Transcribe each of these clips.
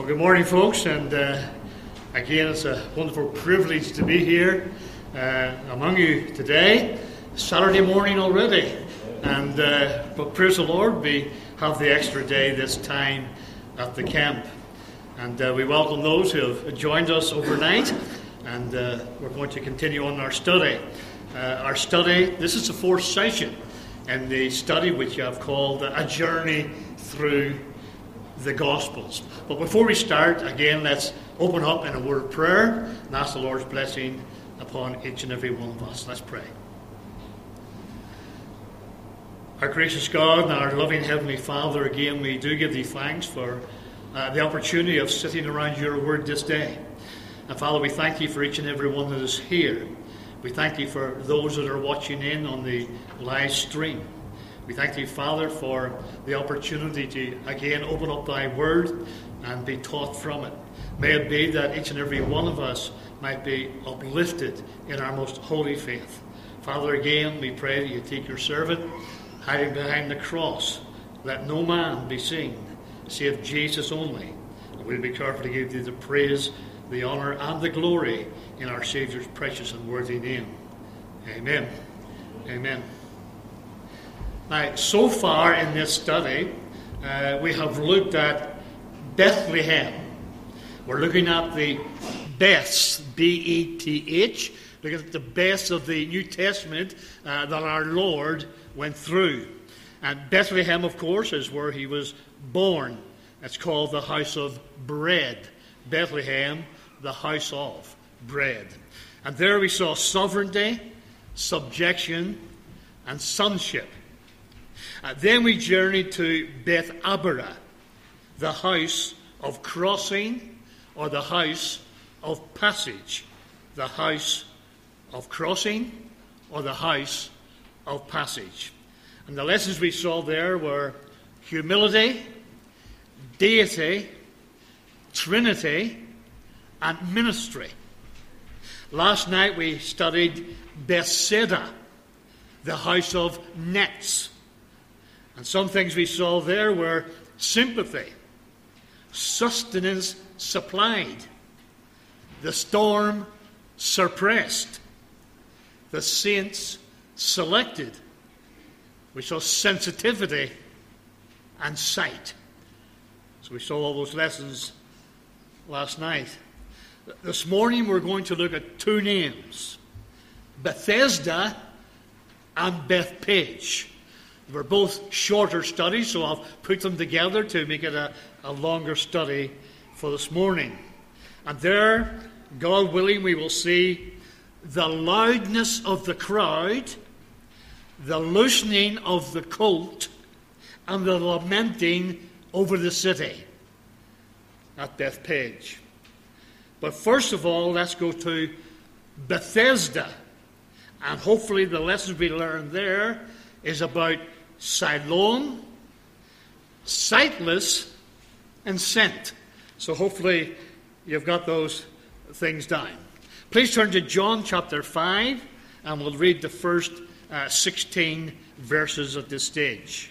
Well, good morning, folks, and again, it's a wonderful privilege to be here among you today. Saturday morning already, and but praise the Lord, we have the extra day this time at the camp, and we welcome those who have joined us overnight, and we're going to continue on our study. This is the fourth session in the study which I've called A Journey Through the Gospels. But before we start, again, let's open up in a word of prayer and ask the Lord's blessing upon each and every one of us. Let's pray. Our gracious God and our loving Heavenly Father, again, we do give Thee thanks for the opportunity of sitting around Your Word this day. And Father, we thank Thee for each and every one that is here. We thank Thee for those that are watching in on the live stream. We thank Thee, Father, for the opportunity to again open up Thy Word and be taught from it. May it be that each and every one of us might be uplifted in our most holy faith. Father, again, we pray that You take Your servant, hiding behind the cross. Let no man be seen, save Jesus only. And we'll be careful to give Thee the praise, the honour, and the glory in our Saviour's precious and worthy name. Amen. Amen. Now, so far in this study, we have looked at Bethlehem. We're looking at the Beths, B-E-T-H, looking at the Beths of the New Testament that our Lord went through. And Bethlehem, of course, is where He was born. It's called the house of bread. Bethlehem, the house of bread. And there we saw sovereignty, subjection, and sonship. Then we journeyed to Beth Abara, the house of crossing, or the house of passage. The house of crossing, or the house of passage. And the lessons we saw there were humility, deity, Trinity, and ministry. Last night we studied Bethsaida, the house of nets. And some things we saw there were sympathy, sustenance supplied, the storm suppressed, the saints selected. We saw sensitivity and sight. So we saw all those lessons last night. This morning we're going to look at two names, Bethesda and Bethpage. They're both shorter studies, so I've put them together to make it a longer study for this morning. And there, God willing, we will see the loudness of the crowd, the loosening of the colt, and the lamenting over the city at Bethpage. But first of all, let's go to Bethesda. And hopefully the lessons we learn there is about Siloam, sightless, and sent. So hopefully you've got those things down. Please turn to John chapter 5, and we'll read the first 16 verses at this stage.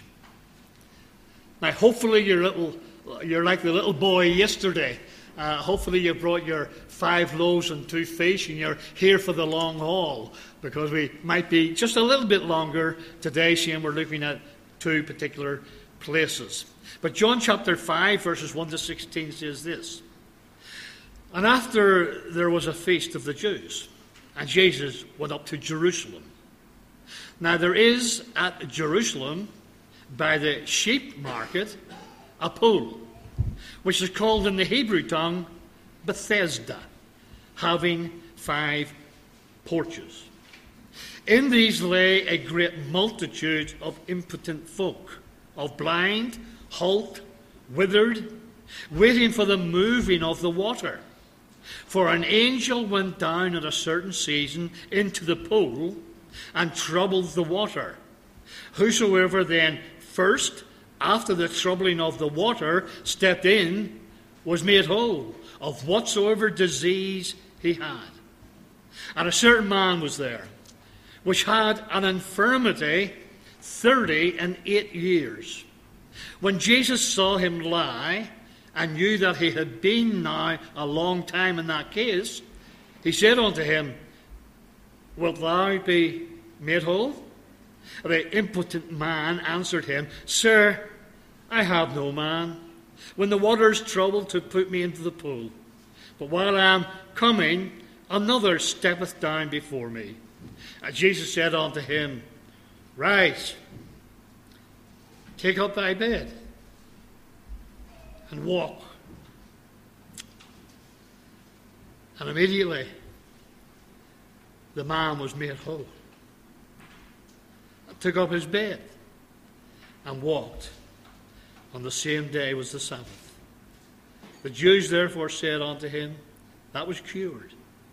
Now, hopefully you're like the little boy yesterday. Hopefully you brought your 5 loaves and 2 fish, and you're here for the long haul, because we might be just a little bit longer today, seeing we're looking at 2 particular places. But John chapter 5, verses 1 to 16 says this: And after there was a feast of the Jews, and Jesus went up to Jerusalem. Now there is at Jerusalem, by the sheep market, a pool, which is called in the Hebrew tongue Bethesda, having 5 porches. In these lay a great multitude of impotent folk, of blind, halt, withered, waiting for the moving of the water. For an angel went down at a certain season into the pool and troubled the water. Whosoever then first, after the troubling of the water, stepped in, was made whole of whatsoever disease he had. And a certain man was there, which had an infirmity 38 years. When Jesus saw him lie and knew that he had been now a long time in that case, he said unto him, Wilt thou be made whole? The impotent man answered him, Sir, I have no man, when the waters trouble, to put me into the pool. But while I am coming, another steppeth down before me. And Jesus said unto him, Rise, take up thy bed, and walk. And immediately the man was made whole, and took up his bed, and walked. On the same day was the Sabbath. The Jews therefore said unto him, That was cured.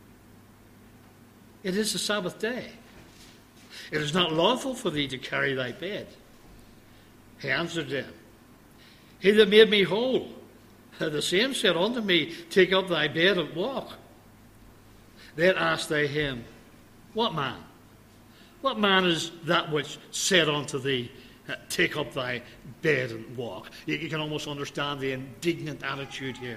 It is the Sabbath day. It is not lawful for thee to carry thy bed. He answered them, He that made me whole, the same said unto me, Take up thy bed and walk. Then asked they him, What man? What man is that which said unto thee, Take up thy bed and walk? You can almost understand the indignant attitude here.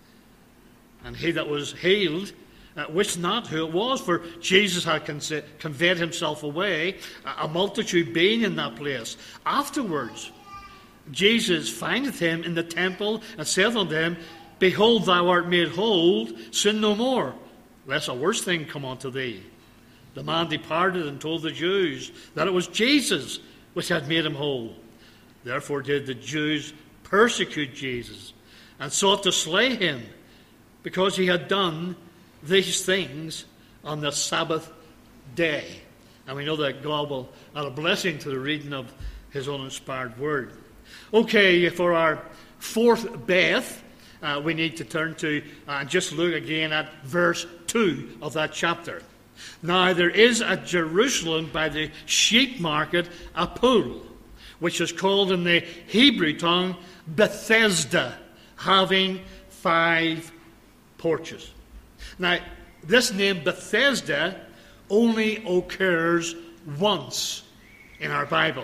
And he that was healed wist not who it was, for Jesus had conveyed himself away, a multitude being in that place. Afterwards, Jesus findeth him in the temple, and saith unto him, Behold, thou art made whole, sin no more, lest a worse thing come unto thee. The man departed and told the Jews that it was Jesus which had made him whole. Therefore did the Jews persecute Jesus, and sought to slay him, because he had done these things on the Sabbath day. And we know that God will add a blessing to the reading of his uninspired word. Okay, for our fourth Beth, we need to turn to and just look again at verse 2 of that chapter. Now there is at Jerusalem by the sheep market a pool, which is called in the Hebrew tongue Bethesda, having 5 porches. Now, this name Bethesda only occurs once in our Bible.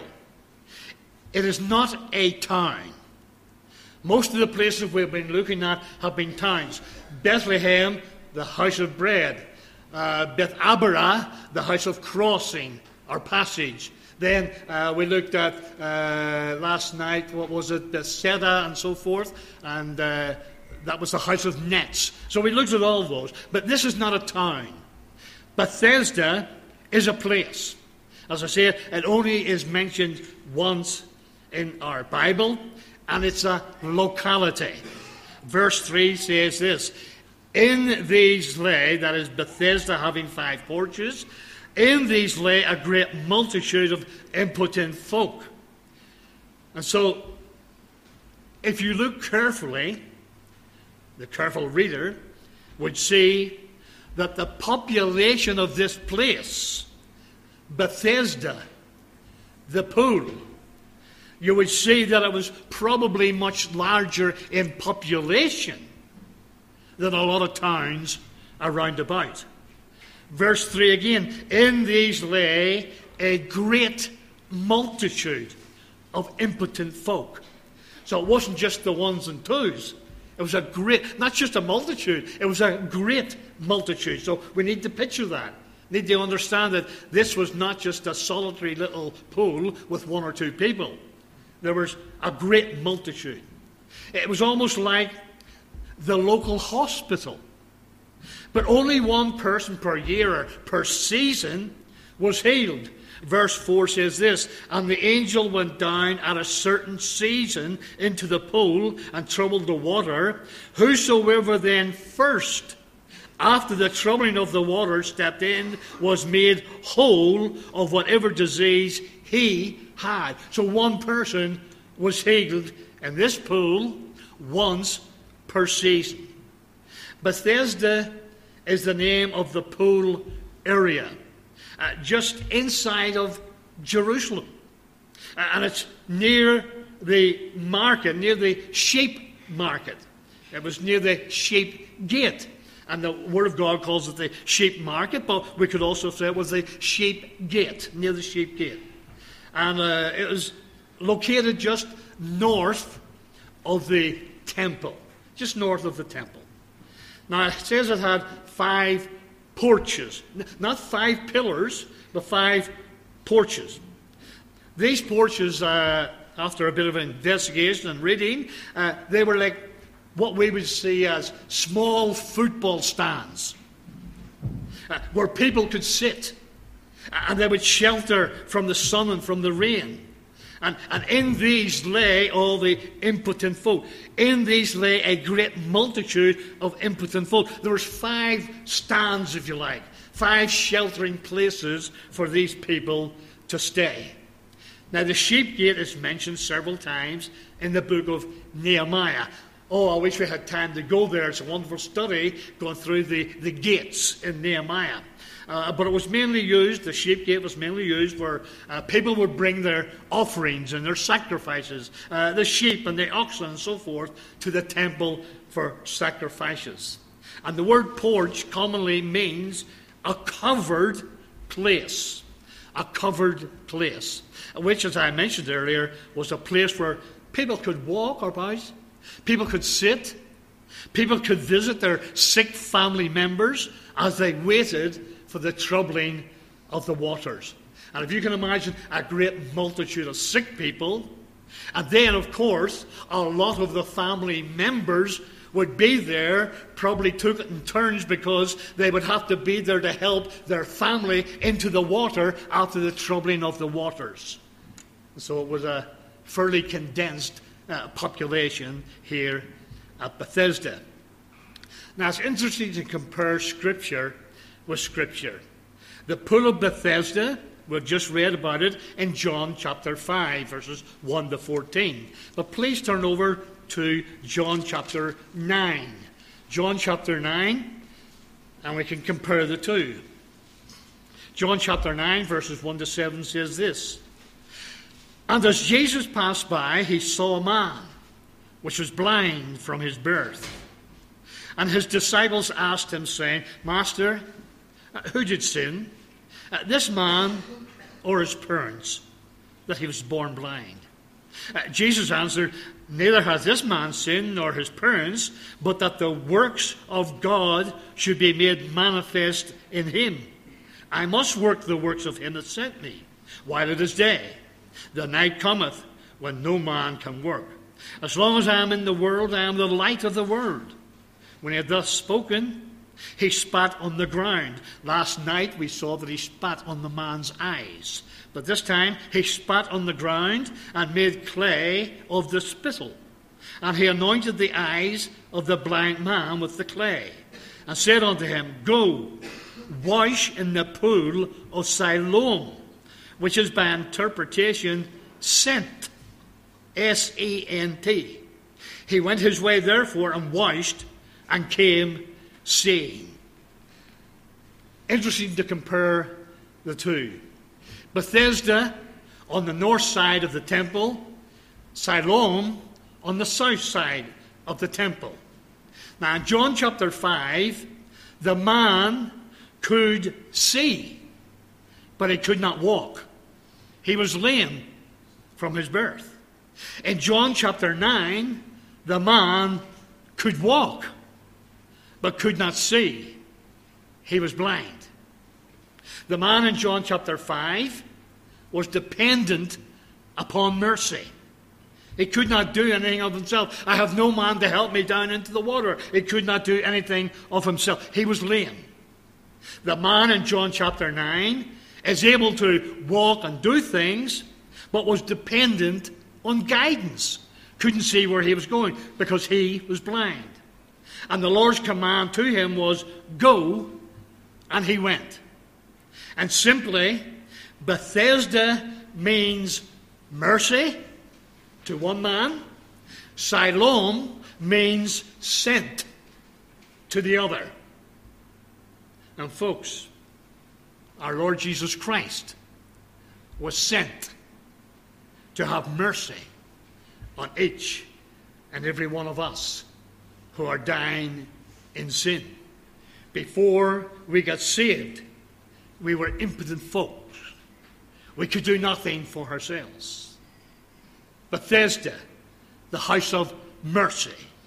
It is not a town. Most of the places we've been looking at have been towns. Bethlehem, the house of bread. Beth Abara, the house of crossing or passage. Then we looked at last night, what was it, Bethsaida and so forth, and that was the house of nets. So we looked at all of those. But this is not a town. Bethesda is a place. As I say, it only is mentioned once in our Bible, and it's a locality. Verse 3 says this, In these lay, that is Bethesda having 5 porches, in these lay a great multitude of impotent folk. And so, if you look carefully, the careful reader would see that the population of this place, Bethesda, the pool, you would see that it was probably much larger in population than a lot of towns around about. Verse 3 again, in these lay a great multitude of impotent folk. So it wasn't just the ones and twos. It was a great, not just a multitude, it was a great multitude. So we need to picture that. Need to understand that this was not just a solitary little pool with 1 or 2 people. There was a great multitude. It was almost like the local hospital. But only 1 person per year or per season was healed. Verse 4 says this, And the angel went down at a certain season into the pool and troubled the water. Whosoever then first, after the troubling of the water, stepped in, was made whole of whatever disease he had. So 1 person was healed in this pool once per season. Bethesda is the name of the pool area, just inside of Jerusalem. And it's near the market, near the sheep market. It was near the sheep gate. And the Word of God calls it the sheep market, but we could also say it was the sheep gate, near the sheep gate. And it was located just north of the temple, just north of the temple. Now, it says it had 5 porches. Not 5 pillars, but 5 porches. These porches, after a bit of investigation and reading, they were like what we would see as small football stands, where people could sit, and they would shelter from the sun and from the rain. And in these lay all the impotent folk. In these lay a great multitude of impotent folk. There was 5 stands, if you like, 5 sheltering places for these people to stay. Now, the sheep gate is mentioned several times in the book of Nehemiah. Oh, I wish we had time to go there. It's a wonderful study going through the gates in Nehemiah. But it was mainly used, the sheep gate was mainly used where people would bring their offerings and their sacrifices, the sheep and the oxen and so forth, to the temple for sacrifices. And the word porch commonly means a covered place. A covered place, which, as I mentioned earlier, was a place where people could walk about, people could sit, people could visit their sick family members as they waited for the troubling of the waters. And if you can imagine a great multitude of sick people, and then, of course, a lot of the family members would be there, probably took it in turns because they would have to be there to help their family into the water after the troubling of the waters. So it was a fairly condensed population here at Bethesda. Now, it's interesting to compare Scripture with Scripture. The Pool of Bethesda, we've just read about it in John chapter 5, verses 1 to 14. But please turn over to John chapter 9. John chapter 9, and we can compare the two. John chapter 9, verses 1 to 7 says this: And as Jesus passed by, he saw a man which was blind from his birth. And his disciples asked him, saying, Master, who did sin, this man or his parents, that he was born blind? Jesus answered, Neither has this man sinned nor his parents, but that the works of God should be made manifest in him. I must work the works of him that sent me, while it is day. The night cometh, when no man can work. As long as I am in the world, I am the light of the world. When he had thus spoken, he spat on the ground. Last night we saw that he spat on the man's eyes. But this time he spat on the ground and made clay of the spittle. And he anointed the eyes of the blind man with the clay, and said unto him, Go, wash in the pool of Siloam, which is by interpretation sent, S-E-N-T. He went his way therefore and washed and came seeing. Interesting to compare the two. Bethesda on the north side of the temple, Siloam on the south side of the temple. Now in John chapter 5, the man could see, but he could not walk. He was lame from his birth. In John chapter 9, the man could walk, but could not see. He was blind. The man in John chapter 5 was dependent upon mercy. He could not do anything of himself. I have no man to help me down into the water. He could not do anything of himself. He was lame. The man in John chapter 9 is able to walk and do things, but was dependent on guidance. Couldn't see where he was going because he was blind. And the Lord's command to him was, Go, and he went. And simply, Bethesda means mercy to one man. Siloam means sent to the other. And folks, our Lord Jesus Christ was sent to have mercy on each and every one of us who are dying in sin. Before we got saved, we were impotent folks. We could do nothing for ourselves. Bethesda, the house of mercy.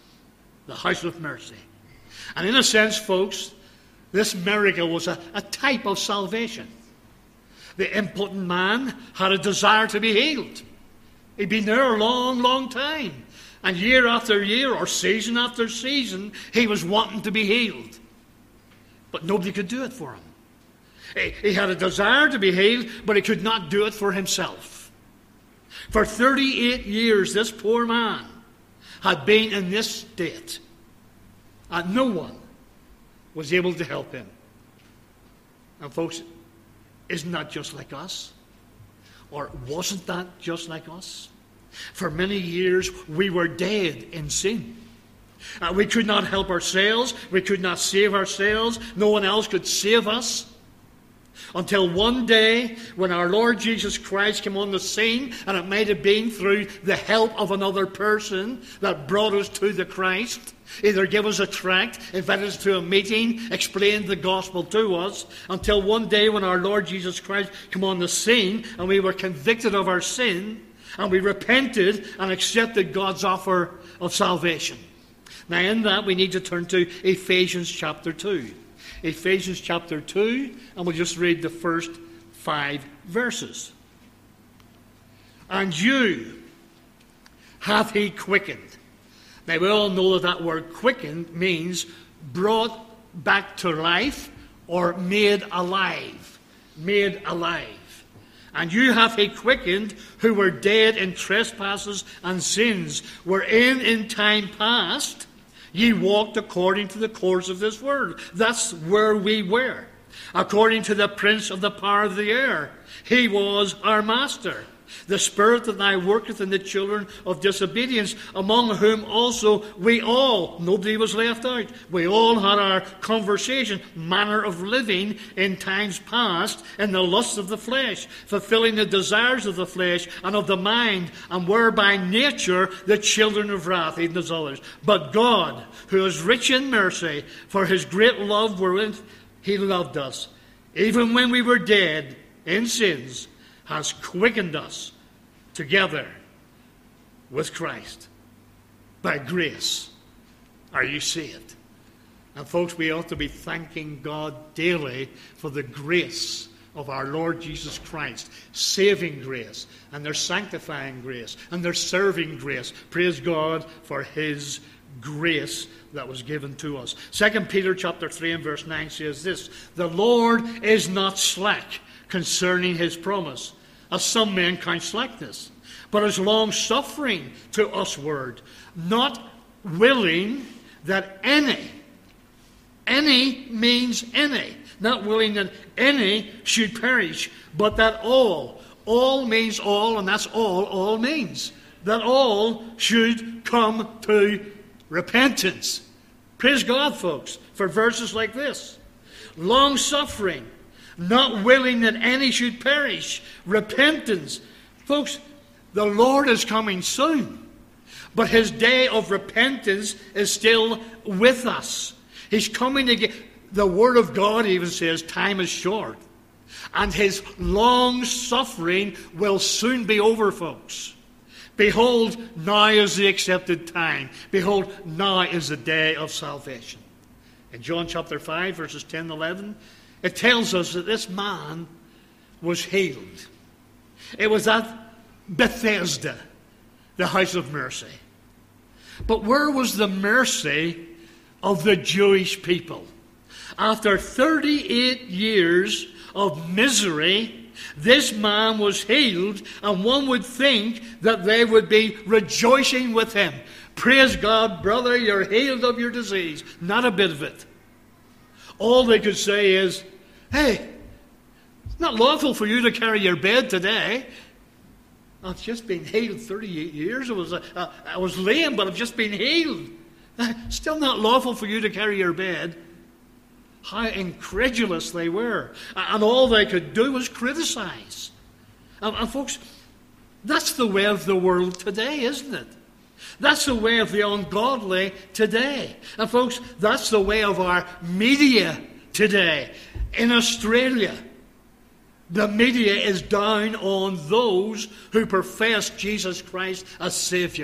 the house of mercy. And in a sense, folks, this miracle was a type of salvation. The impotent man had a desire to be healed. He'd been there a long, long time. And year after year, or season after season, he was wanting to be healed. But nobody could do it for him. He had a desire to be healed, but he could not do it for himself. For 38 years, this poor man had been in this state, and no one was able to help him. And folks, isn't that just like us? Or wasn't that just like us? For many years, we were dead in sin. We could not help ourselves. We could not save ourselves. No one else could save us. Until one day, when our Lord Jesus Christ came on the scene, and it might have been through the help of another person that brought us to the Christ. Either give us a tract, invite us to a meeting, explain the gospel to us, until one day when our Lord Jesus Christ came on the scene, and we were convicted of our sin, and we repented and accepted God's offer of salvation. Now in that, we need to turn to Ephesians chapter 2. Ephesians chapter 2, and we'll just read the first 5 verses. And you hath he quickened. Now we all know that word quickened means brought back to life or made alive. Made alive. And you hath he quickened who were dead in trespasses and sins, wherein in time past ye walked according to the course of this world. That's where we were. According to the prince of the power of the air. He was our master. The spirit that now worketh in the children of disobedience, among whom also we all, nobody was left out, we all had our conversation, manner of living in times past, in the lusts of the flesh, fulfilling the desires of the flesh and of the mind, and were by nature the children of wrath, even as others. But God, who is rich in mercy, for his great love wherewith he loved us, even when we were dead in sins, has quickened us together with Christ. By grace are you saved. And folks, we ought to be thanking God daily for the grace of our Lord Jesus Christ. Saving grace, and their sanctifying grace, and their serving grace. Praise God for his grace that was given to us. 2 Peter chapter 3 and verse 9 says this: the Lord is not slack concerning his promise, as some men count slackness, but is long-suffering to usward, not willing that any means any, not willing that any should perish, but that all means all, and that's all means, that all should come to repentance. Praise God, folks, for verses like this. Long-suffering, not willing that any should perish. Repentance. Folks, the Lord is coming soon. But his day of repentance is still with us. He's coming again. The Word of God even says time is short. And his long suffering will soon be over, folks. Behold, now is the accepted time. Behold, now is the day of salvation. In John chapter 5, verses 10 and 11, it tells us that this man was healed. It was at Bethesda, the house of mercy. But where was the mercy of the Jewish people? After 38 years of misery, this man was healed, and one would think that they would be rejoicing with him. Praise God, brother, you're healed of your disease. Not a bit of it. All they could say is, hey, it's not lawful for you to carry your bed today. I've just been healed 38 years. I was lame, but I've just been healed. Still not lawful for you to carry your bed. How incredulous they were. And all they could do was criticize. And folks, that's the way of the world today, isn't it? That's the way of the ungodly today. And folks, that's the way of our media today. In Australia, the media is down on those who profess Jesus Christ as Savior.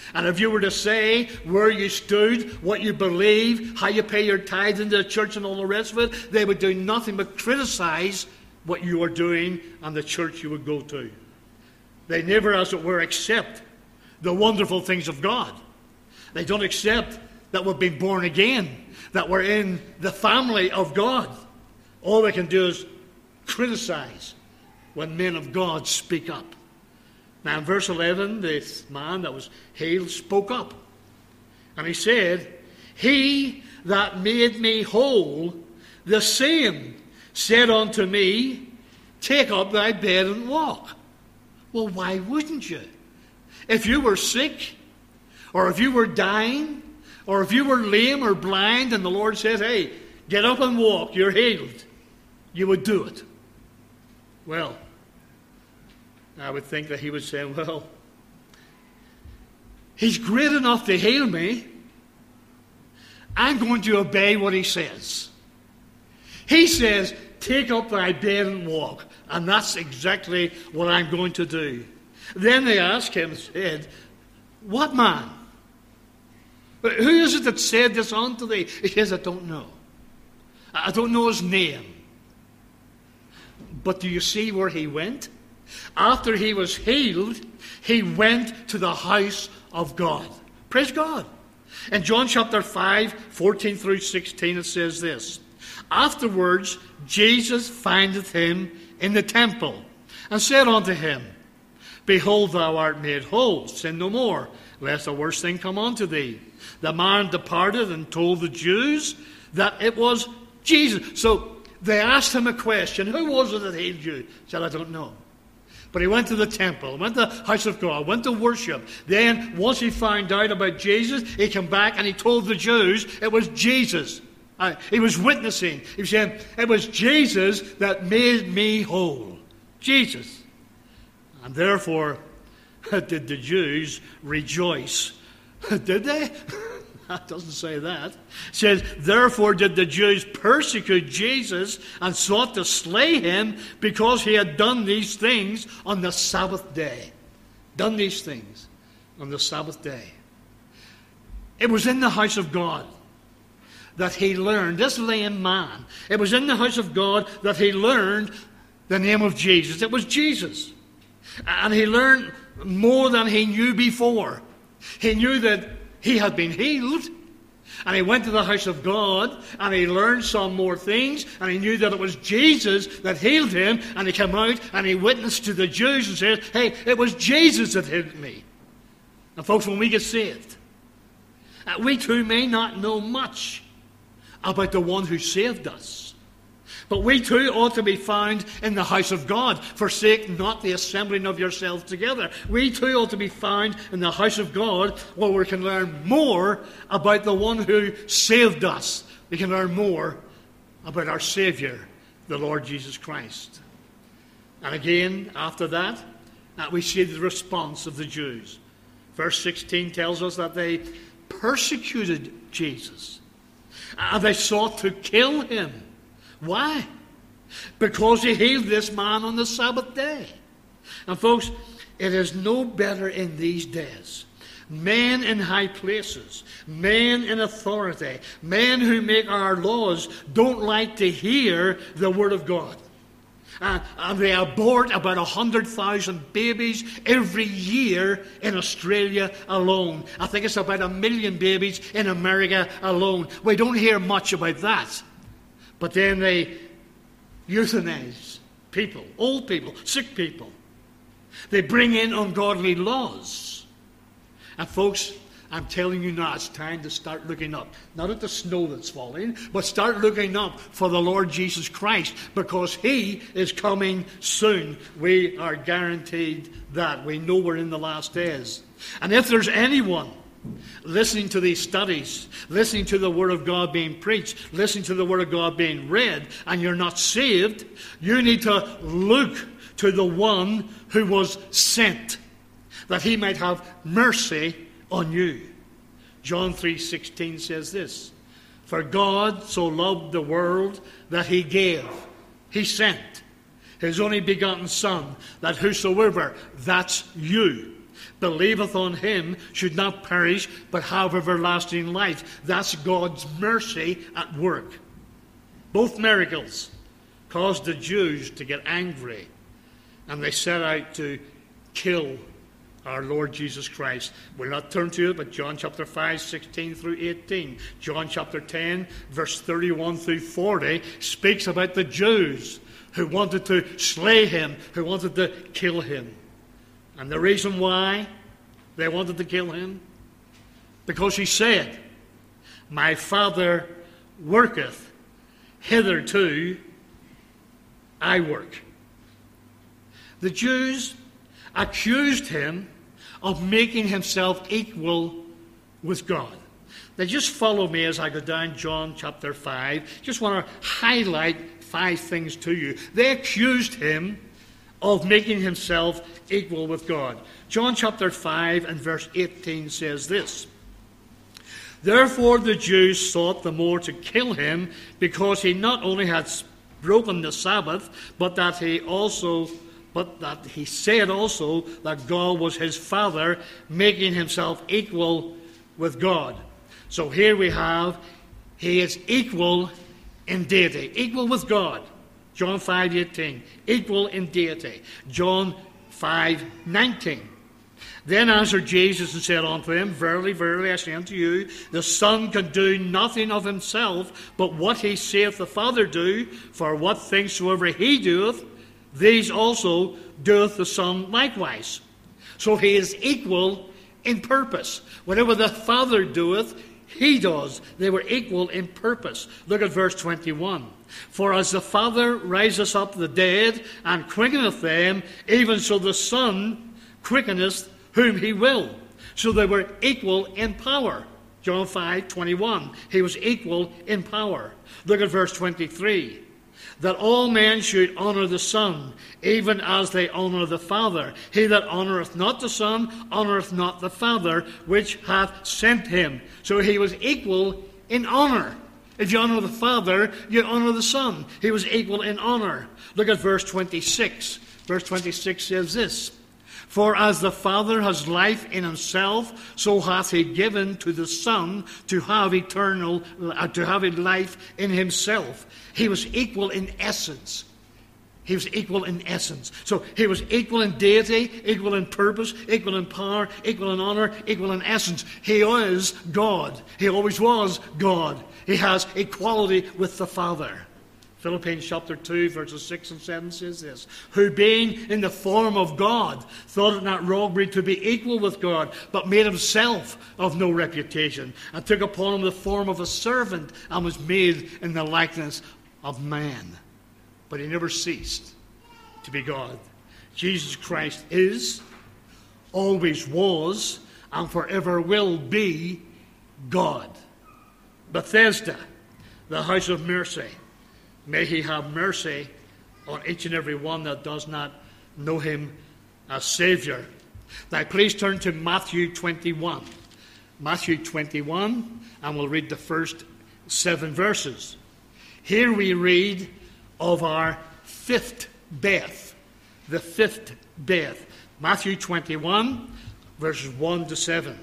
And if you were to say where you stood, what you believe, how you pay your tithes into the church and all the rest of it, they would do nothing but criticize what you are doing and the church you would go to. They never, as it were, accept the wonderful things of God. They don't accept that we've been born again, that we're in the family of God. All they can do is criticize when men of God speak up. Now in verse 11, this man that was healed spoke up. And he said, "He that made me whole, the same said unto me, Take up thy bed and walk." Well, why wouldn't you? If you were sick, or if you were dying, or if you were lame or blind, and the Lord said, "Hey, get up and walk, you're healed," you would do it. Well, I would think that he would say, well, he's great enough to heal me. I'm going to obey what he says. He says, "Take up thy bed and walk." And that's exactly what I'm going to do. Then they asked him, said, "What man? Who is it that said this unto thee?" He says, "I don't know. I don't know his name." But do you see where he went? After he was healed, he went to the house of God. Praise God. In John chapter 5, 14 through 16, it says this: "Afterwards Jesus findeth him in the temple, and said unto him, Behold, thou art made whole, sin no more, lest a worse thing come unto thee. The man departed and told the Jews that it was Jesus." So they asked him a question: "Who was it that healed you?" He said, "I don't know." But he went to the temple, went to the house of God, went to worship. Then, once he found out about Jesus, he came back and he told the Jews it was Jesus. He was witnessing. He was saying, "It was Jesus that made me whole." Jesus. And therefore, did the Jews rejoice? Did they? That doesn't say that. It says, "Therefore did the Jews persecute Jesus and sought to slay him, because he had done these things on the Sabbath day." Done these things on the Sabbath day. It was in the house of God that he learned, this lame man, it was in the house of God that he learned the name of Jesus. It was Jesus. And he learned more than he knew before. He knew that he had been healed, and he went to the house of God, and he learned some more things, and he knew that it was Jesus that healed him, and he came out and he witnessed to the Jews and said, "Hey, it was Jesus that healed me." And folks, when we get saved, we too may not know much about the one who saved us. But we too ought to be found in the house of God. "Forsake not the assembling of yourselves together." We too ought to be found in the house of God, where we can learn more about the one who saved us. We can learn more about our Savior, the Lord Jesus Christ. And again, after that, we see the response of the Jews. Verse 16 tells us that they persecuted Jesus, and they sought to kill him. Why? Because he healed this man on the Sabbath day. And folks, it is no better in these days. Men in high places, men in authority, men who make our laws don't like to hear the Word of God. And they abort about 100,000 babies every year in Australia alone. I think it's about 1 million babies in America alone. We don't hear much about that. But then they euthanize people, old people, sick people. They bring in ungodly laws. And folks, I'm telling you now, it's time to start looking up. Not at the snow that's falling, but start looking up for the Lord Jesus Christ, because he is coming soon. We are guaranteed that. We know we're in the last days. And if there's anyone listening to these studies, listening to the Word of God being preached, listening to the Word of God being read, and you're not saved, you need to look to the one who was sent, that he might have mercy on you. John 3:16 says this: "For God so loved the world that he gave," he sent, "his only begotten Son, that whosoever," that's you, believeth on him should not perish, but have everlasting life. That's God's mercy at work. Both miracles caused the Jews to get angry, and they set out to kill our Lord Jesus Christ. We'll not turn to it, but John chapter 5, 16 through 18. John chapter 10, verse 31 through 40 speaks about the Jews who wanted to slay him, who wanted to kill him. And the reason why they wanted to kill him, because he said, my Father worketh, hitherto I work. The Jews accused him of making himself equal with God. Now just follow me as I go down John chapter 5. Just want to highlight 5 things to you. They accused him of making himself equal with God. John chapter 5 and verse 18 says this. Therefore the Jews sought the more to kill him, because he not only had broken the Sabbath, but that he said also that God was his Father, making himself equal with God. So here we have, he is equal in deity, equal with God. John 5:18, equal in deity. John 5:19. Then answered Jesus and said unto them, verily, verily, I say unto you, the Son can do nothing of himself, but what he saith the Father do, for what things soever he doeth, these also doeth the Son likewise. So he is equal in purpose. Whatever the Father doeth, he does. They were equal in purpose. Look at verse 21. For as the Father riseth up the dead, and quickeneth them, even so the Son quickeneth whom he will. So they were equal in power. John 5:21. He was equal in power. Look at verse 23. That all men should honour the Son, even as they honour the Father. He that honoureth not the Son, honoureth not the Father, which hath sent him. So he was equal in honour. If you honour the Father, you honour the Son. He was equal in honour. Look at verse 26. Verse 26 says this. For as the Father has life in himself, so hath he given to the Son to have life in himself. He was equal in essence. He was equal in essence. So he was equal in deity, equal in purpose, equal in power, equal in honor, equal in essence. He is God. He always was God. He has equality with the Father. Philippians chapter 2, verses 6 and 7 says this. Who being in the form of God, thought it not robbery to be equal with God, but made himself of no reputation, and took upon him the form of a servant, and was made in the likeness of man. But he never ceased to be God. Jesus Christ is, always was, and forever will be God. Bethesda, the house of mercy. May he have mercy on each and every one that does not know him as Savior. Now please turn to Matthew 21. Matthew 21, and we'll read the first 7 verses. Here we read of our 5th death. The 5th death. Matthew 21, verses 1 to 7.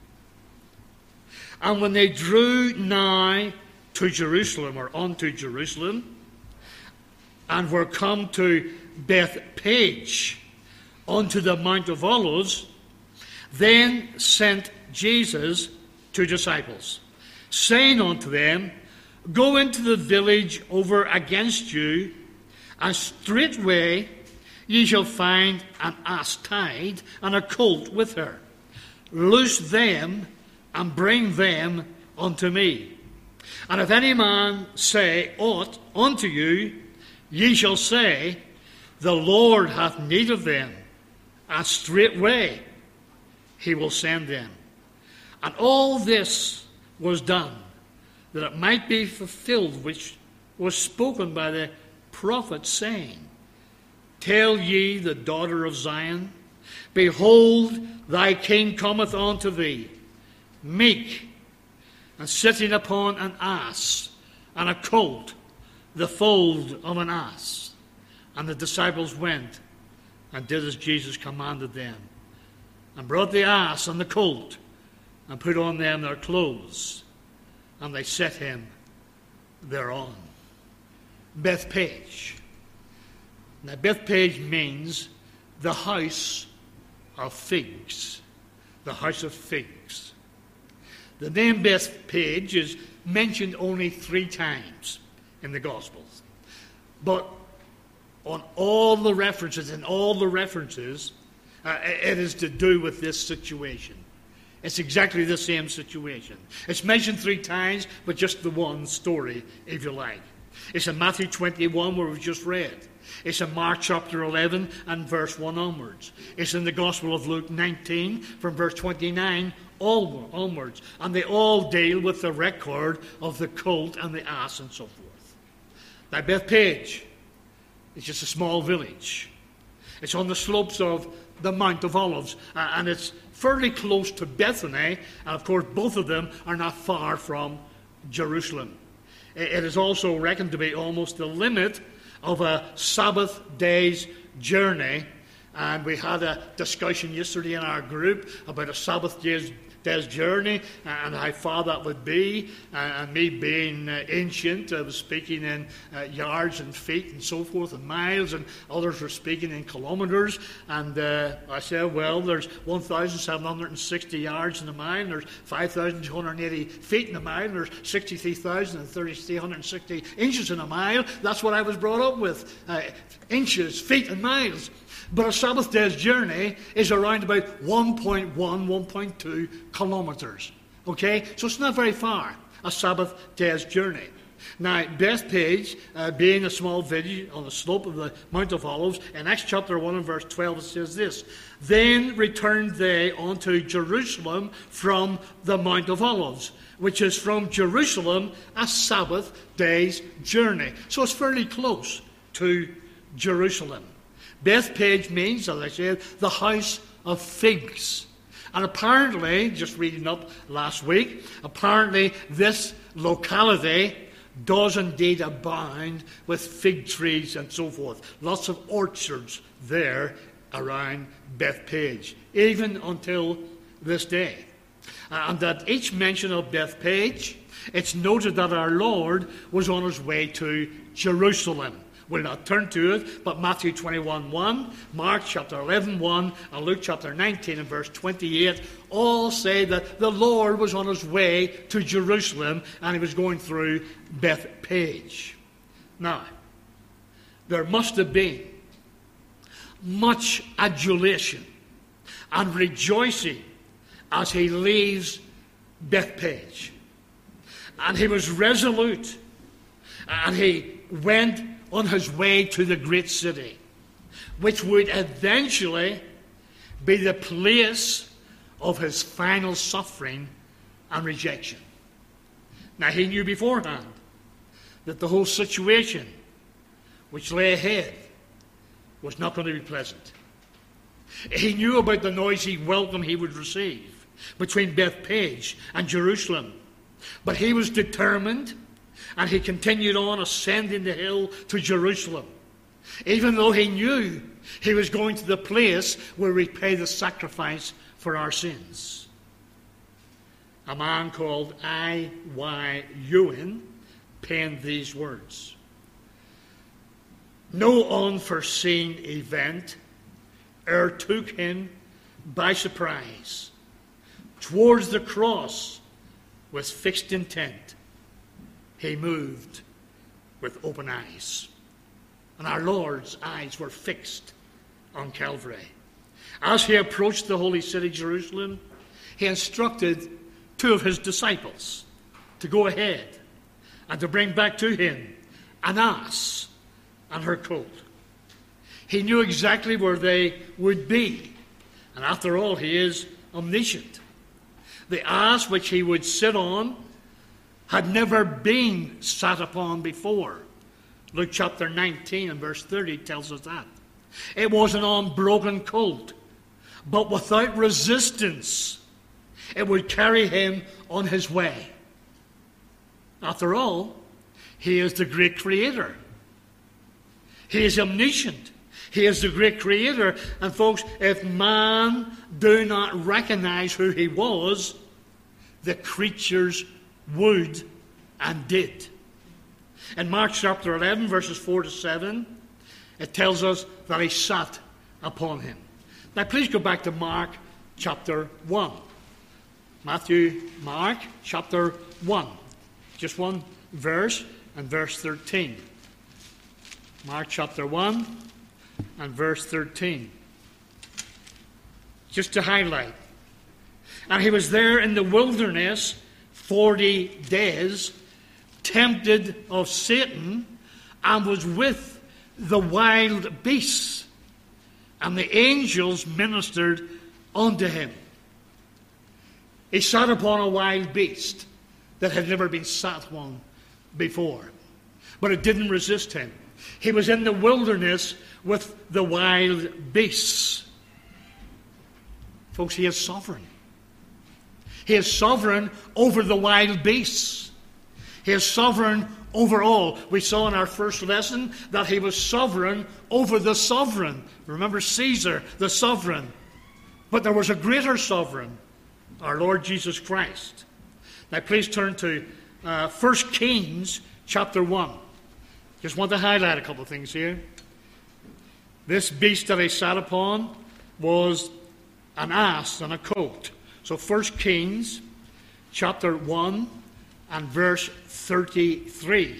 And when they drew nigh to Jerusalem, or unto Jerusalem, and were come to Bethphage, unto the Mount of Olives, then sent Jesus 2 disciples, saying unto them, Go into the village over against you, and straightway ye shall find an ass tied, and a colt with her. Loose them, and bring them unto me. And if any man say aught unto you, ye shall say, The Lord hath need of them, and straightway he will send them. And all this was done, that it might be fulfilled, which was spoken by the prophet, saying, Tell ye the daughter of Zion, Behold, thy king cometh unto thee, meek, and sitting upon an ass, and a colt, the foal of an ass. And the disciples went and did as Jesus commanded them. and brought the ass and the colt, and put on them their clothes, and they set him thereon. Bethpage. Now, Bethpage means the house of figs. The house of figs. The name Bethpage is mentioned only 3 times in the Gospels. But on all the references, it is to do with this situation. It's exactly the same situation. It's mentioned 3 times, but just the one story, if you like. It's in Matthew 21, where we've just read. It's in Mark chapter 11 and verse 1 onwards. It's in the Gospel of Luke 19 from verse 29 onwards. And they all deal with the record of the colt and the ass and so forth. Now, Bethpage is just a small village. It's on the slopes of the Mount of Olives, and it's fairly close to Bethany, and of course both of them are not far from Jerusalem. It is also reckoned to be almost the limit of a Sabbath day's journey, and we had a discussion yesterday in our group about a Sabbath day's journey and how far that would be, and me being ancient, I was speaking in yards and feet and so forth and miles, and others were speaking in kilometres, and I said, well, there's 1,760 yards in a mile, and there's 5,280 feet in a mile, and there's 63,360 inches in a mile. That's what I was brought up with, inches, feet and miles. But a Sabbath day's journey is around about 1.1, 1.2 kilometres. Okay? So it's not very far, a Sabbath day's journey. Now, Bethpage, being a small village on the slope of the Mount of Olives, in Acts chapter 1 and verse 12 it says this: Then returned they unto Jerusalem from the Mount of Olives, which is from Jerusalem a Sabbath day's journey. So it's fairly close to Jerusalem. Bethpage means, as I said, the house of figs. And apparently, just reading up last week, apparently this locality does indeed abound with fig trees and so forth. Lots of orchards there around Bethpage, even until this day. And at each mention of Bethpage, it's noted that our Lord was on his way to Jerusalem. We'll not turn to it, but Matthew 21:1, Mark chapter 11:1, and Luke chapter 19 and verse 28 all say that the Lord was on his way to Jerusalem and he was going through Bethpage. Now, there must have been much adulation and rejoicing as he leaves Bethpage. And he was resolute, and he went on his way to the great city, which would eventually be the place of his final suffering and rejection. Now, he knew beforehand that the whole situation which lay ahead was not going to be pleasant. He knew about the noisy welcome he would receive between Bethpage and Jerusalem, but he was determined. And he continued on ascending the hill to Jerusalem, even though he knew he was going to the place where we pay the sacrifice for our sins. A man called I.Y. Ewan penned these words: No unforeseen event e'er took him by surprise. Towards the cross with fixed intent, he moved with open eyes. And our Lord's eyes were fixed on Calvary. As he approached the holy city, Jerusalem, he instructed 2 of his disciples to go ahead and to bring back to him an ass and her colt. He knew exactly where they would be. And after all, he is omniscient. The ass which he would sit on had never been sat upon before. Luke chapter 19 and verse 30 tells us that. It was an unbroken colt, but without resistance, it would carry him on his way. After all, he is the great creator. He is omniscient. He is the great creator. And folks, if man do not recognize who he was, the creatures would and did. In Mark chapter 11, verses 4 to 7, it tells us that he sat upon him. Now please go back to Mark chapter 1. Mark chapter 1. Just one verse and verse 13. Mark chapter 1 and verse 13. Just to highlight. And he was there in the wilderness 40 days, tempted of Satan, and was with the wild beasts. And the angels ministered unto him. He sat upon a wild beast that had never been sat on before. But it didn't resist him. He was in the wilderness with the wild beasts. Folks, he is sovereign. He is sovereign over the wild beasts. He is sovereign over all. We saw in our first lesson that he was sovereign over the sovereign. Remember Caesar, the sovereign. But there was a greater sovereign, our Lord Jesus Christ. Now please turn to 1 Kings chapter 1. Just want to highlight a couple of things here. This beast that he sat upon was an ass and a colt. So 1 Kings chapter 1 and verse 33. It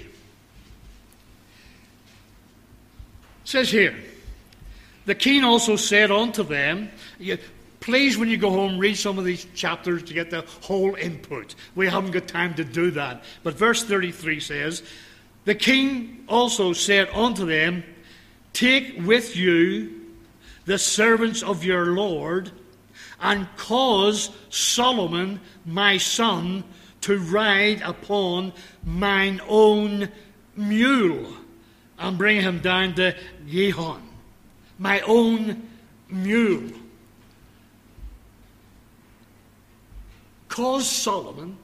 says here, the king also said unto them, please, when you go home, read some of these chapters to get the whole input. We haven't got time to do that. But verse 33 says, the king also said unto them, take with you the servants of your Lord, and cause Solomon my son to ride upon mine own mule, and bring him down to Gihon. My own mule. Cause Solomon,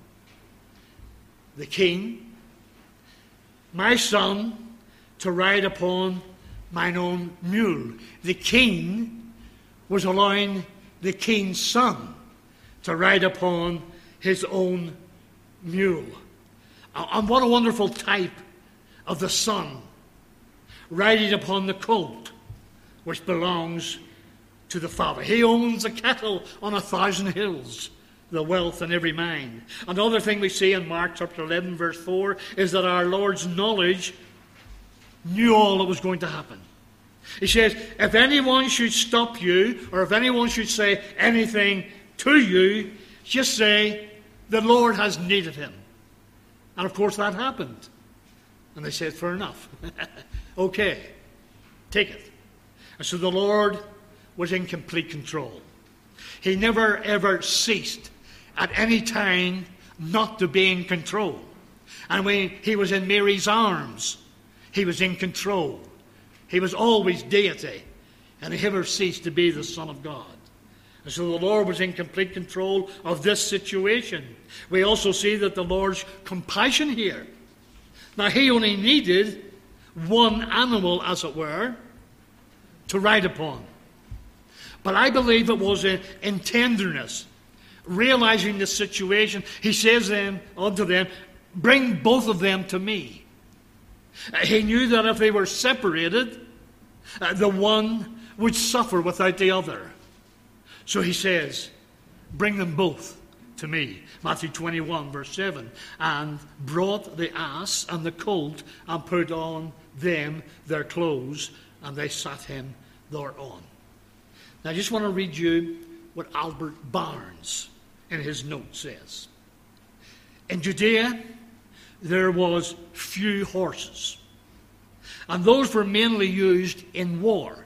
the king, my son, to ride upon mine own mule. The king was allowing the king's son to ride upon his own mule. And what a wonderful type of the son riding upon the colt, which belongs to the Father. He owns the cattle on 1,000 hills, the wealth in every mine. Another thing we see in Mark chapter 11, verse 4, is that our Lord's knowledge knew all that was going to happen. He says, if anyone should stop you, or if anyone should say anything to you, just say, the Lord has need of him. And of course that happened. And they said, fair enough. Okay, take it. And so the Lord was in complete control. He never ever ceased at any time not to be in control. And when he was in Mary's arms, he was in control. He was always deity, and he never ceased to be the Son of God. And so the Lord was in complete control of this situation. We also see that the Lord's compassion here. Now, he only needed one animal, as it were, to ride upon. But I believe it was in tenderness, realizing the situation. He says unto them, bring both of them to me. He knew that if they were separated, the one would suffer without the other. So he says, bring them both to me. Matthew 21, verse 7. And brought the ass and the colt, and put on them their clothes, and they sat him thereon. Now I just want to read you what Albert Barnes in his note says. In Judea, there was few horses, and those were mainly used in war.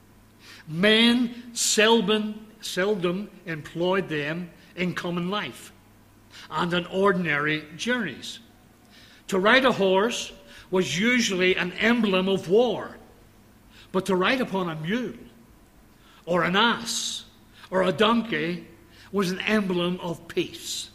Men seldom employed them in common life and in ordinary journeys. To ride a horse was usually an emblem of war, but to ride upon a mule or an ass or a donkey was an emblem of peace.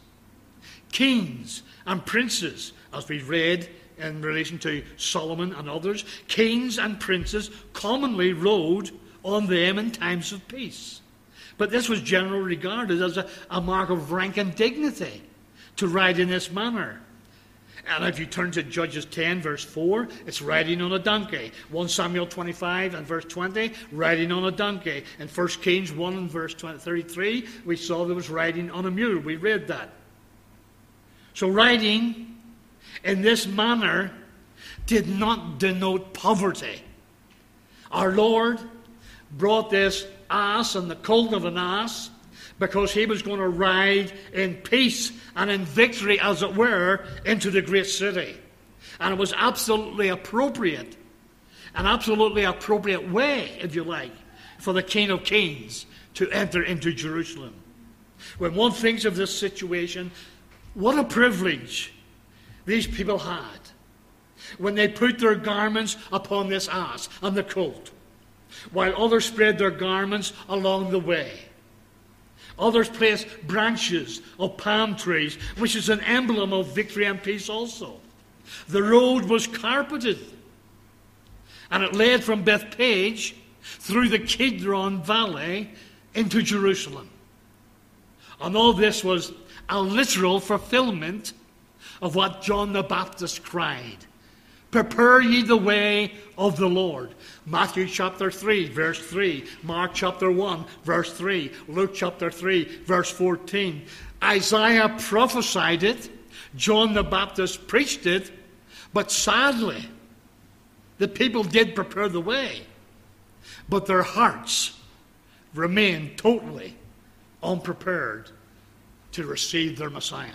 Kings and princes, as we read in relation to Solomon and others, kings and princes commonly rode on them in times of peace. But this was generally regarded as a mark of rank and dignity to ride in this manner. And if you turn to Judges 10, verse 4, it's riding on a donkey. 1 Samuel 25 and verse 20, riding on a donkey. In 1 Kings 1 and verse 33, we saw there was riding on a mule. We read that. So riding in this manner did not denote poverty. Our Lord brought this ass and the colt of an ass because he was going to ride in peace and in victory, as it were, into the great city. And it was absolutely appropriate, an absolutely appropriate way, if you like, for the King of Kings to enter into Jerusalem. When one thinks of this situation, what a privilege these people had when they put their garments upon this ass and the colt, while others spread their garments along the way. Others placed branches of palm trees, which is an emblem of victory and peace also. The road was carpeted, and it led from Bethpage through the Kidron Valley into Jerusalem. And all this was a literal fulfillment of what John the Baptist cried, "Prepare ye the way of the Lord." Matthew chapter 3, verse 3. Mark chapter 1, verse 3. Luke chapter 3, verse 14. Isaiah prophesied it. John the Baptist preached it. But sadly, the people did prepare the way. But their hearts remained totally unprepared to receive their Messiah.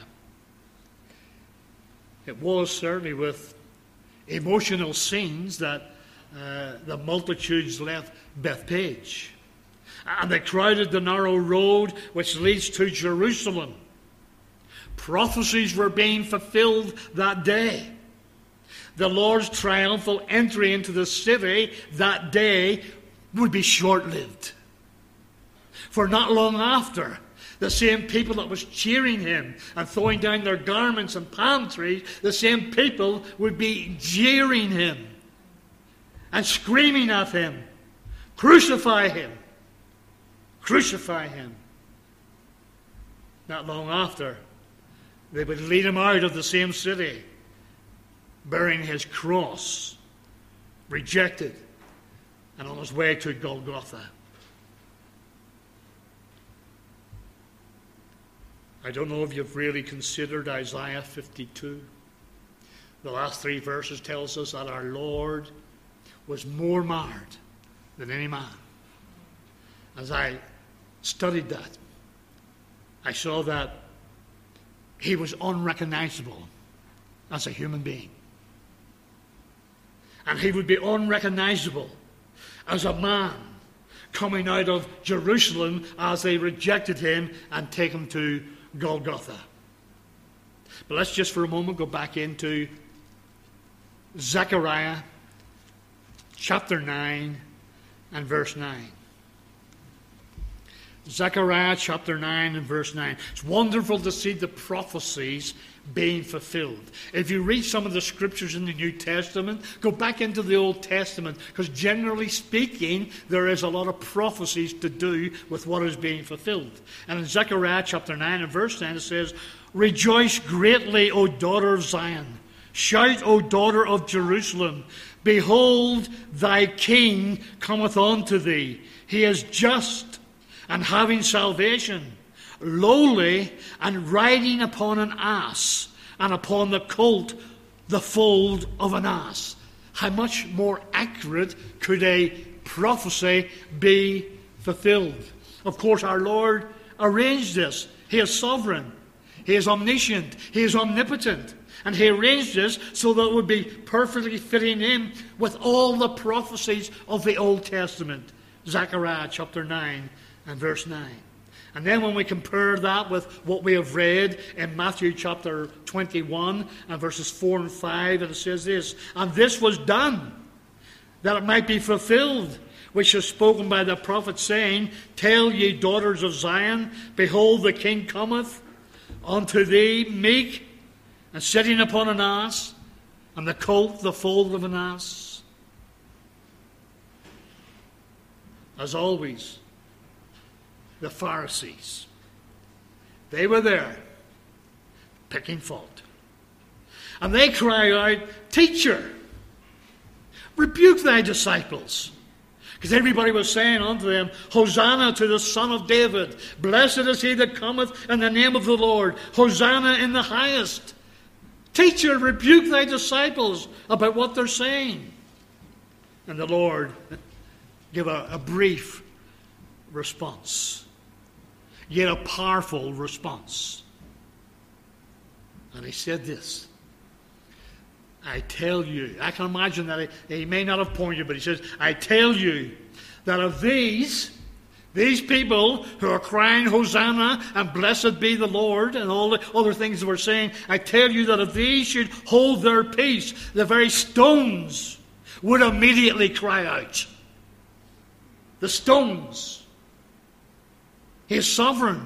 It was certainly with emotional scenes that the multitudes left Bethpage, and they crowded the narrow road which leads to Jerusalem. Prophecies were being fulfilled that day. The Lord's triumphal entry into the city that day would be short-lived. For not long after, the same people that was cheering him and throwing down their garments and palm trees, the same people would be jeering him and screaming at him, "Crucify him! Crucify him!" Not long after, they would lead him out of the same city, bearing his cross, rejected, and on his way to Golgotha. I don't know if you've really considered Isaiah 52. The last 3 verses tells us that our Lord was more marred than any man. As I studied that, I saw that he was unrecognizable as a human being. And he would be unrecognizable as a man coming out of Jerusalem as they rejected him and take him to Golgotha. But let's just for a moment go back into Zechariah chapter 9 and verse 9. Zechariah chapter 9 and verse 9. It's wonderful to see the prophecies being fulfilled. If you read some of the scriptures in the New Testament, go back into the Old Testament, because generally speaking, there is a lot of prophecies to do with what is being fulfilled. And in Zechariah chapter 9 and verse 9 it says, "Rejoice greatly, O daughter of Zion. Shout, O daughter of Jerusalem. Behold, thy king cometh unto thee. He is just and having salvation, lowly and riding upon an ass, and upon the colt, the foal of an ass." How much more accurate could a prophecy be fulfilled? Of course, our Lord arranged this. He is sovereign. He is omniscient. He is omnipotent. And he arranged this so that it would be perfectly fitting in with all the prophecies of the Old Testament. Zechariah chapter 9 and verse 9. And then when we compare that with what we have read in Matthew chapter 21 and verses 4 and 5, and it says this, "And this was done, that it might be fulfilled, which is spoken by the prophet, saying, Tell ye daughters of Zion, behold, the king cometh unto thee meek, and sitting upon an ass, and the colt, the foal of an ass." as always, the Pharisees. They were there, picking fault. And they cry out, "Teacher, rebuke thy disciples." Because everybody was saying unto them, "Hosanna to the Son of David. Blessed is he that cometh in the name of the Lord. Hosanna in the highest." Teacher, rebuke thy disciples about what they're saying. And the Lord gave a brief response, yet a powerful response. And he said this, "I tell you," I can imagine that he may not have pointed, but he says, "I tell you that of these people who are crying Hosanna and blessed be the Lord and all the other things that we're saying, I tell you that if these should hold their peace, the very stones would immediately cry out." The stones. He is sovereign.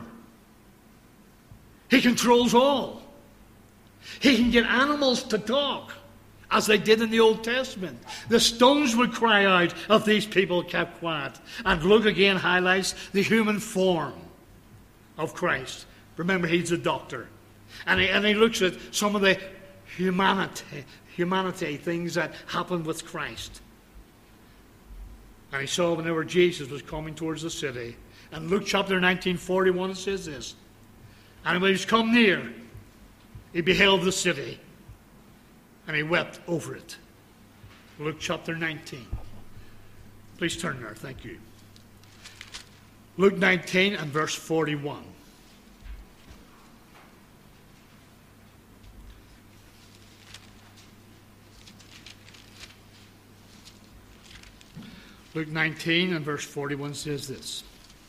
He controls all. He can get animals to talk, as they did in the Old Testament. The stones would cry out if these people kept quiet. And Luke again highlights the human form of Christ. Remember, he's a doctor. And he looks at some of the humanity things that happened with Christ. And he saw whenever Jesus was coming towards the city. And Luke chapter 19:41, it says this, "And when he was come near, he beheld the city, and he wept over it." Luke chapter 19. Please turn there, thank you. Luke 19 and verse 41. Luke 19 and verse 41 says this,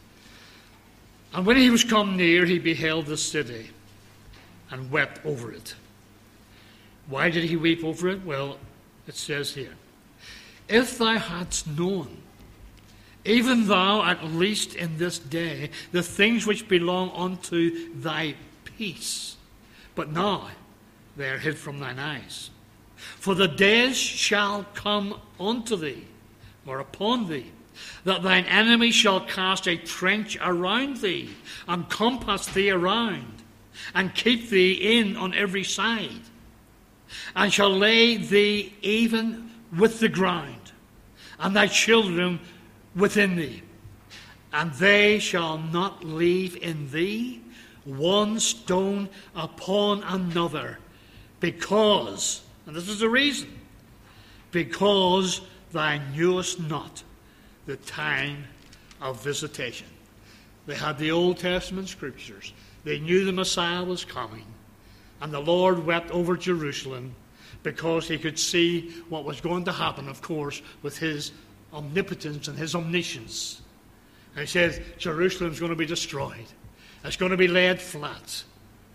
"And when he was come near, he beheld the city, and wept over it." Why did he weep over it? Well, it says here, "If thou hadst known, even thou at least in this day, the things which belong unto thy peace, but now they are hid from thine eyes. For the days shall come unto thee, or upon thee, that thine enemy shall cast a trench around thee, and compass thee around, and keep thee in on every side, and shall lay thee even with the ground, and thy children within thee. And they shall not leave in thee one stone upon another, because," and this is the reason, "because thou knewest not the time of visitation." They had the Old Testament scriptures. They knew the Messiah was coming. And the Lord wept over Jerusalem because he could see what was going to happen, of course, with his omnipotence and his omniscience. And he said, Jerusalem's going to be destroyed. It's going to be laid flat.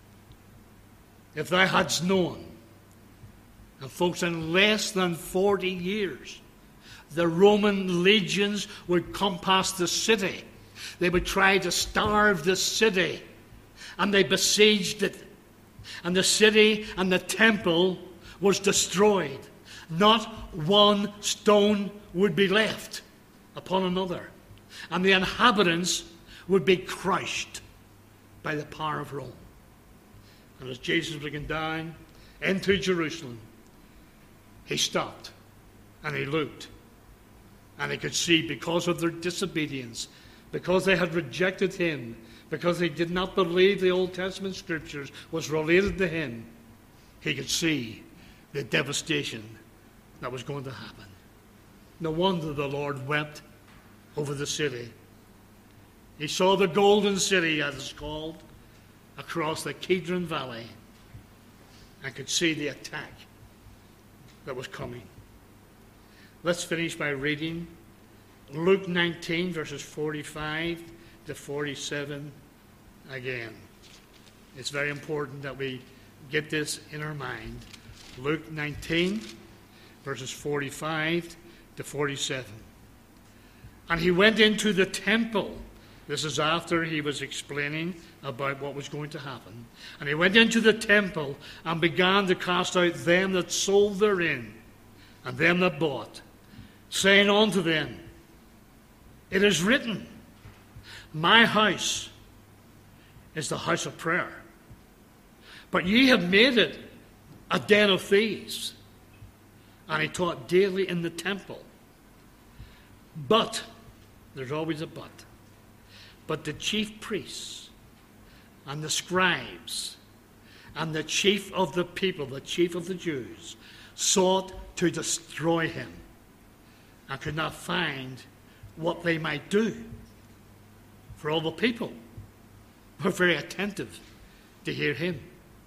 If thou hadst known. And folks, in less than 40 years, the Roman legions would compass the city. They would try to starve the city. And they besieged it. And the city and the temple was destroyed. Not one stone would be left upon another. And the inhabitants would be crushed by the power of Rome. And as Jesus was looking down into Jerusalem, he stopped and he looked. And he could see, because of their disobedience, because they had rejected him, because they did not believe the Old Testament scriptures was related to him, he could see the devastation that was going to happen. No wonder the Lord wept over the city. He saw the golden city, as it's called, across the Kidron Valley, and could see the attack that was coming. Let's finish by reading Luke 19, verses 45 to 47 again. It's very important that we get this in our mind. Luke 19, verses 45 to 47. And he went into the temple. This is after he was explaining about what was going to happen. And he went into the temple and began to cast out them that sold therein, and them that bought, saying unto them, It is written, my house is the house of prayer. But ye have made it a den of thieves. And he taught daily in the temple. But, there's always a but the chief priests and the scribes and the chief of the people, the chief of the Jews, sought to destroy him and could not find what they might do. For all the people were very attentive to hear him.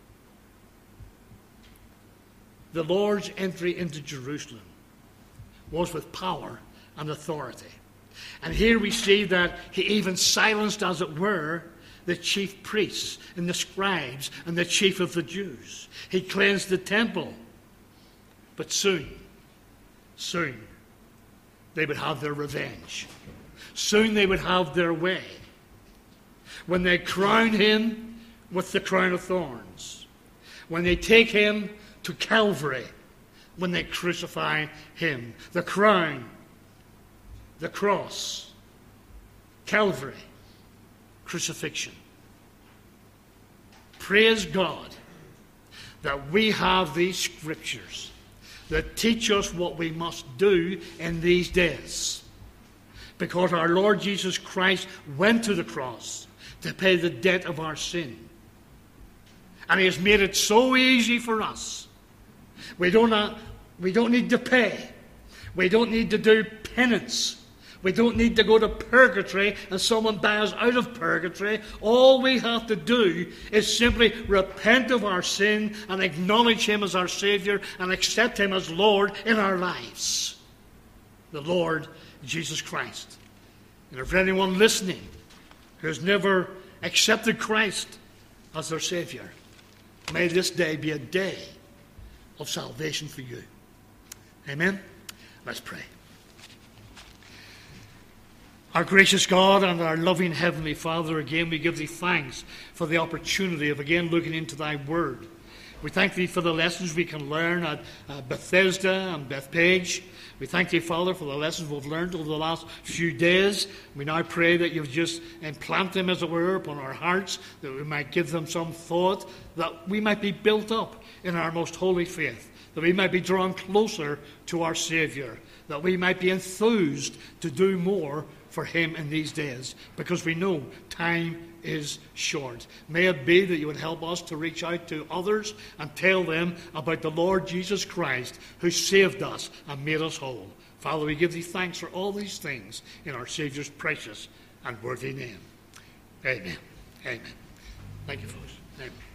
The Lord's entry into Jerusalem was with power and authority. And here we see that he even silenced, as it were, the chief priests and the scribes and the chief of the Jews. He cleansed the temple. But soon, they would have their revenge. Soon they would have their way. When they crown him with the crown of thorns. When they take him to Calvary. When they crucify him. The crown, the cross, Calvary, crucifixion. Praise God that we have these scriptures that teach us what we must do in these days. Because our Lord Jesus Christ went to the cross to pay the debt of our sin. And he has made it so easy for us. We don't need to pay. We don't need to do penance. We don't need to go to purgatory and someone buy us out of purgatory. All we have to do is simply repent of our sin and acknowledge him as our Savior and accept him as Lord in our lives. The Lord Jesus Christ. And if anyone listening who has never accepted Christ as their Savior, may this day be a day of salvation for you. Amen? Let's pray. Our gracious God and our loving Heavenly Father, again we give thee thanks for the opportunity of again looking into thy word. We thank thee for the lessons we can learn at Bethesda and Bethpage. We thank thee, Father, for the lessons we've learned over the last few days. We now pray that you've just implanted them, as it were, upon our hearts, that we might give them some thought, that we might be built up in our most holy faith, that we might be drawn closer to our Saviour, that we might be enthused to do more for him in these days, because we know time is short. May it be that you would help us to reach out to others and tell them about the Lord Jesus Christ, who saved us and made us whole. Father, we give thee thanks for all these things in our Saviour's precious and worthy name. Amen. Amen. Thank you, folks. Amen.